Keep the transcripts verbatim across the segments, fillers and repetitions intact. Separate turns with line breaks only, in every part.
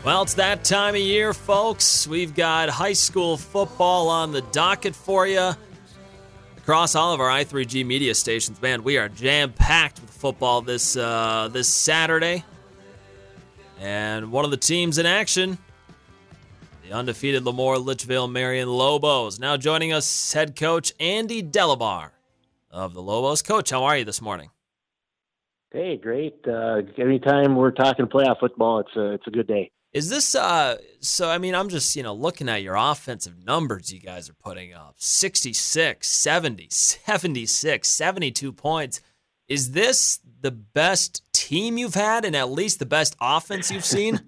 Well, it's that time of year, folks. We've got high school football on the docket for you. Across all of our I three G media stations, man, we are jam-packed with football this uh, this Saturday. And one of the teams in action, the undefeated Lemoore Litchfield Marion Lobos. Now joining us, head coach Andy Delabar of the Lobos. Coach, how are you this morning?
Hey, great. Uh, anytime we're talking playoff football, it's a, it's a good day.
Is this, uh, so, I mean, I'm just, you know, looking at your offensive numbers you guys are putting up. sixty-six, seventy, seventy-six, seventy-two points. Is this the best team you've had and at least the best offense you've seen?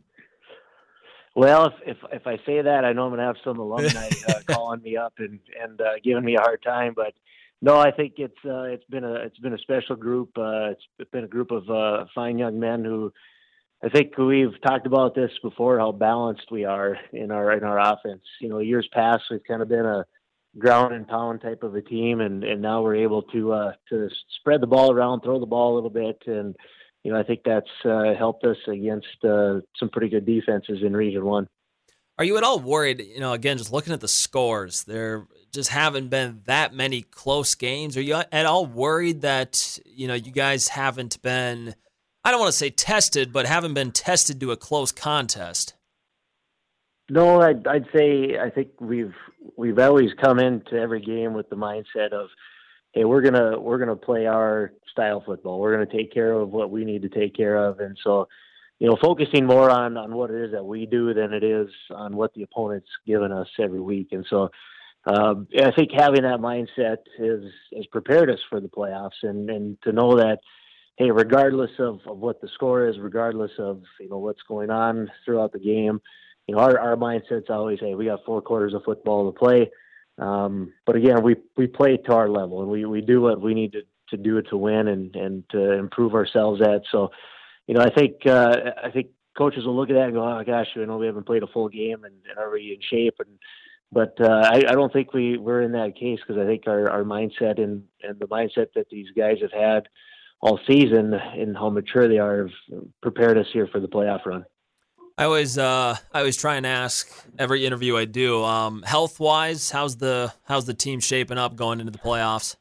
Well, if, if if I say that, I know I'm going to have some alumni uh, calling me up and, and uh, giving me a hard time. But no, I think it's uh, it's been a it's been a special group. Uh, it's been a group of uh, fine young men who, I think we've talked about this before, how balanced we are in our in our offense. You know, years past we've kind of been a ground and pound type of a team, and, and now we're able to uh, to spread the ball around, throw the ball a little bit, and you know I think that's uh, helped us against uh, some pretty good defenses in Region One.
Are you at all worried? You know, again, just looking at the scores, there just haven't been that many close games. Are you at all worried that you know you guys haven't been, I don't want to say tested, but haven't been tested to a close contest?
No, I'd, I'd say I think we've we've always come into every game with the mindset of, hey, we're gonna we're gonna play our style football. We're gonna take care of what we need to take care of, and so you know, focusing more on on what it is that we do than it is on what the opponent's given us every week. And so um, I think having that mindset is has prepared us for the playoffs, and and to know that, hey, regardless of, of what the score is, regardless of, you know, what's going on throughout the game, you know, our, our mindset's always, hey, we got four quarters of football to play. Um, but again, we, we play to our level, and we, we do what we need to, to do to win and, and to improve ourselves at. So, you know, I think, uh, I think coaches will look at that and go, oh gosh, you know, we haven't played a full game, and, and are we in shape? And, but, uh, I, I don't think we we're in that case, because I think our, our mindset and, and the mindset that these guys have had all season and how mature they are have prepared us here for the playoff run.
I always, uh, I always try and ask every interview I do, um, health-wise, how's the how's the team shaping up going into the playoffs?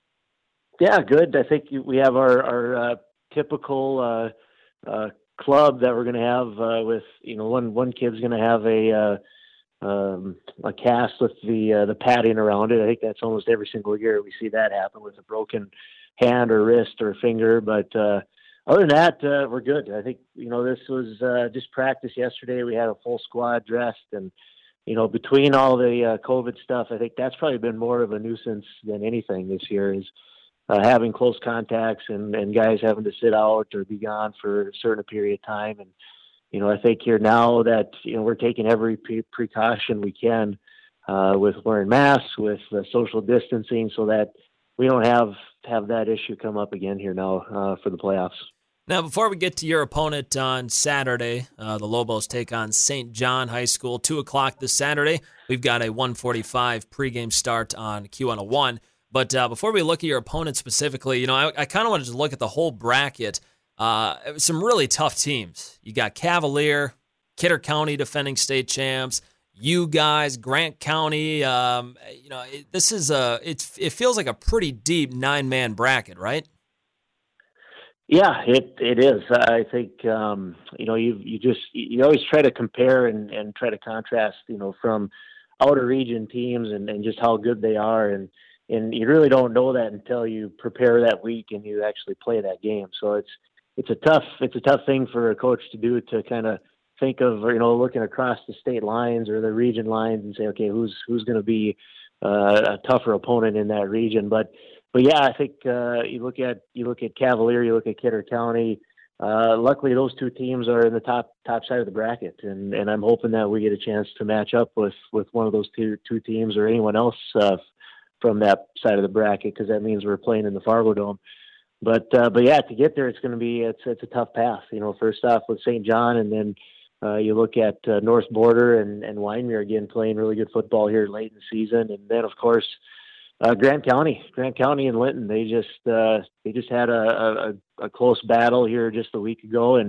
Yeah, good. I think we have our our uh, typical uh, uh, club that we're going to have uh, with, you know, one one kid's going to have a uh, um, a cast with the uh, the padding around it. I think that's almost every single year we see that happen with a broken hand or wrist or finger. But uh, other than that, uh, we're good. I think, you know, this was uh, just practice yesterday. We had a full squad dressed, and, you know, between all the uh, COVID stuff, I think that's probably been more of a nuisance than anything this year, is uh, having close contacts and, and guys having to sit out or be gone for a certain period of time. And, you know, I think here now that, you know, we're taking every pre- precaution we can uh, with wearing masks, with uh, social distancing, so that we don't have have that issue come up again here now uh, for the playoffs.
Now, before we get to your opponent on Saturday, uh, the Lobos take on Saint John High School, two o'clock this Saturday. We've got a one forty-five pregame start on Q one oh one. But uh, before we look at your opponent specifically, you know, I, I kind of wanted to look at the whole bracket. Uh, some really tough teams. You got Cavalier, Kidder County defending state champs, you guys, Grant County. Um, you know, it, this is a, it's, it feels like a pretty deep nine-man bracket, right?
Yeah, it it is. I think um, you know you you just you always try to compare and, and try to contrast, you know, from outer region teams and, and just how good they are, and and you really don't know that until you prepare that week and you actually play that game. So it's it's a tough it's a tough thing for a coach to do, to kind of think of, you know, looking across the state lines or the region lines and say, okay, who's who's going to be uh, a tougher opponent in that region, but. But yeah, I think uh, you look at you look at Cavalier, you look at Kidder County. Uh, luckily, those two teams are in the top top side of the bracket, and, and I'm hoping that we get a chance to match up with, with one of those two two teams or anyone else uh, from that side of the bracket, because that means we're playing in the Fargo Dome. But uh, but yeah, to get there, it's going to be it's it's a tough path. You know, first off with Saint John, and then uh, you look at uh, North Border and and Wyndmere again playing really good football here late in the season, and then of course. Uh, Grant County, Grant County and Linton, they just uh, they just had a, a, a close battle here just a week ago, and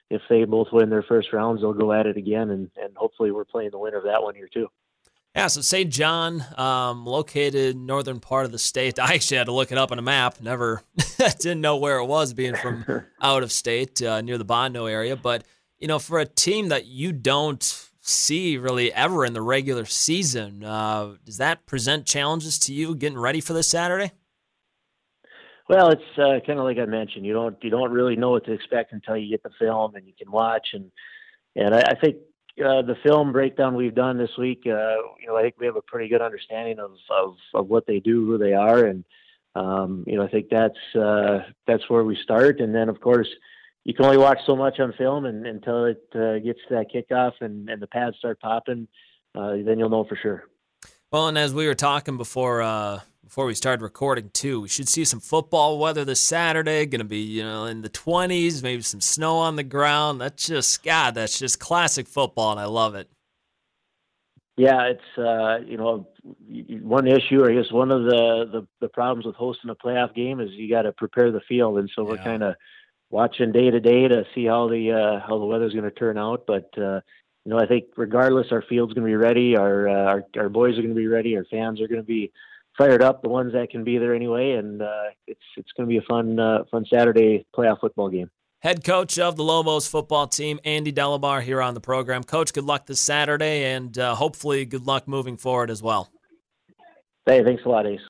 if they both win their first rounds, they'll go at it again, and, and hopefully we're playing the winner of that one here too.
Yeah, so Saint John, um, located northern part of the state. I actually had to look it up on a map. Never didn't know where it was, being from out of state, uh, near the Bondo area. But, you know, for a team that you don't see really ever in the regular season, uh, does that present challenges to you getting ready for this Saturday?
Well, it's uh, kind of like I mentioned. You don't you don't really know what to expect until you get the film and you can watch. And and I, I think uh, the film breakdown we've done this week, uh, you know, I think we have a pretty good understanding of of, of what they do, who they are, and um, you know, I think that's uh, that's where we start. And then, of course, you can only watch so much on film, and until it uh, gets to that kickoff and, and the pads start popping, uh, then you'll know for sure.
Well, and as we were talking before. Uh... Before we started recording, too, we should see some football weather this Saturday. Going to be, you know, in the twenties, maybe some snow on the ground. That's just, God, that's just classic football, and I love it.
Yeah, it's, uh, you know, one issue, or I guess one of the, the, the problems with hosting a playoff game is you got to prepare the field. And so yeah. we're kind of watching day to day to see how the, uh, how the weather's going to turn out. But, uh, you know, I think regardless, our field's going to be ready. Our, uh, our, our boys are going to be ready. Our fans are going to be fired up, the ones that can be there anyway, and uh, it's it's going to be a fun uh, fun Saturday playoff football game.
Head coach of the Lobos football team, Andy Delabar, here on the program. Coach, good luck this Saturday, and uh, hopefully good luck moving forward as well.
Hey, thanks a lot, Ace.